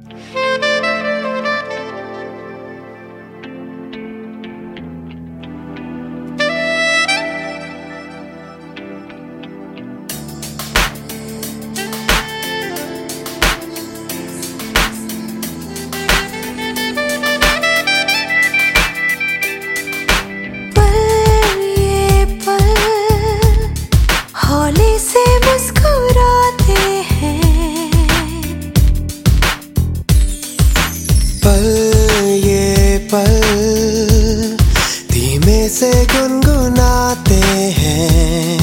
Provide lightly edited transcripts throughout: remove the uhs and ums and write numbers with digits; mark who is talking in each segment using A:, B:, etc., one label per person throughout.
A: धीमे से गुनगुनाते हैं।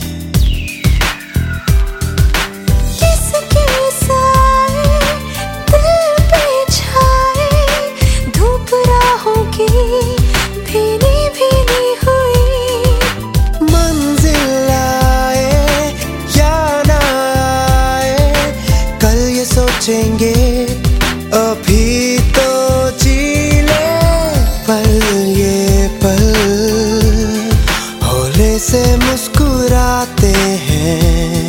B: किसके साए दिल पे छाए, धूप राहों की भीनी भीनी हुई।
A: मंजिल आए या ना आए, कल ये सोचेंगे अभी तो जी ले पल, ये पल हौले से मुस्कुराते हैं।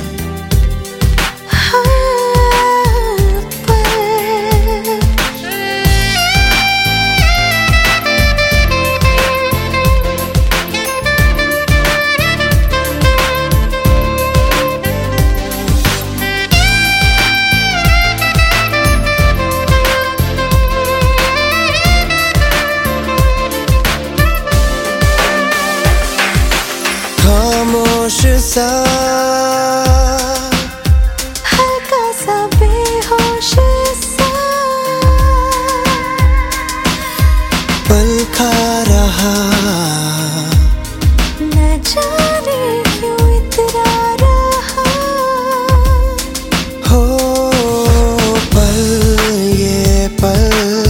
A: खामोश सा,
B: हल्का सा बेहोश सा,
A: पल खा रहा,
B: न जाने क्यों इतरा रहा।
A: हो पल, ये पल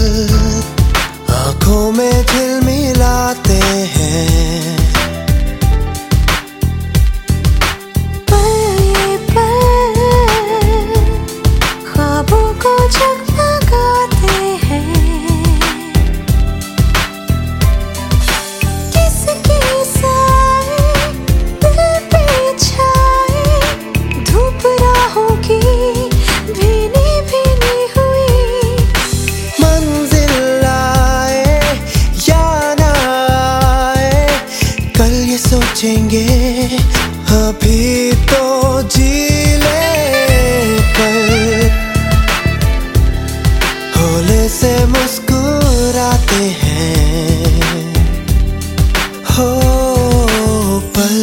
A: आँखों में झिलमिलाते हैं। सोचेंगे अभी तो जी ले पल, हौले से मुस्कुराते हैं। हो पल,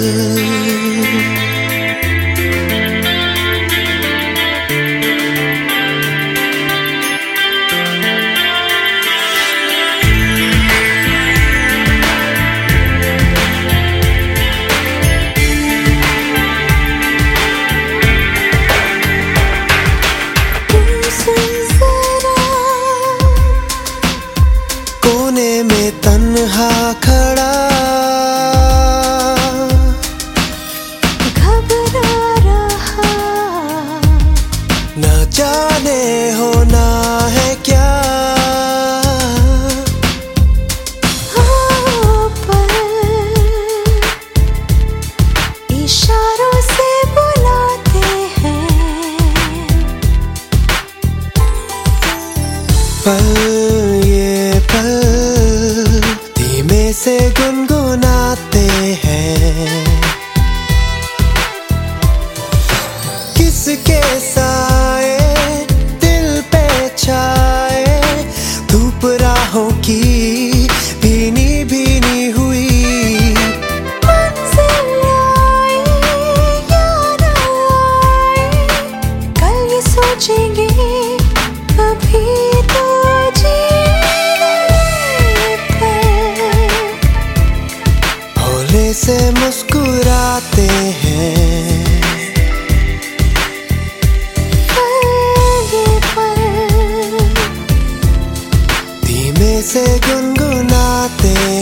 A: में तन्हा खड़ा
B: घबरा रहा,
A: न जाने होना है क्या।
B: पर इशारों से बुलाते हैं।
A: पल, ये पल धीमे से गुनगुनाते हैं। किसके साए दिल पे छाए, धूप राहों की भीनी भीनी हुई।
B: मंजिल आए या ना आए, कल ये सोचेंगे अभी तो जी ले पल,
A: हौले से मुस्कुराते हैं।
B: ये पल
A: धीमे से गुनगुनाते